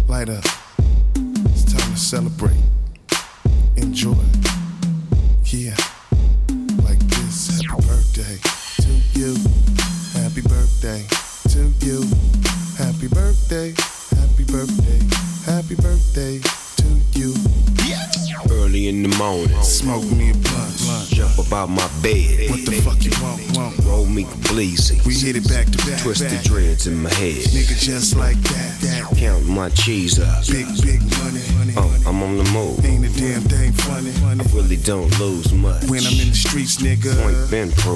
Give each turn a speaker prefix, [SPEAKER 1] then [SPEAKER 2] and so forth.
[SPEAKER 1] Light up. It's time to celebrate. Enjoy. Yeah. Like this. Happy birthday to you. Happy birthday to you. Happy birthday. Happy birthday. Happy birthday to you.
[SPEAKER 2] Early in the morning,
[SPEAKER 1] smoke me a blunt.
[SPEAKER 2] Jump about my bed.
[SPEAKER 1] What the fuck you want?
[SPEAKER 2] Roll me completely.
[SPEAKER 1] We hit it back to back.
[SPEAKER 2] Twist the dreads in my head.
[SPEAKER 1] Nigga just like that.
[SPEAKER 2] Count my cheese up.
[SPEAKER 1] Big money.
[SPEAKER 2] I'm on the move.
[SPEAKER 1] Ain't a damn thing funny.
[SPEAKER 2] I really don't lose much.
[SPEAKER 1] When I'm in the streets, nigga.
[SPEAKER 2] Point been pro.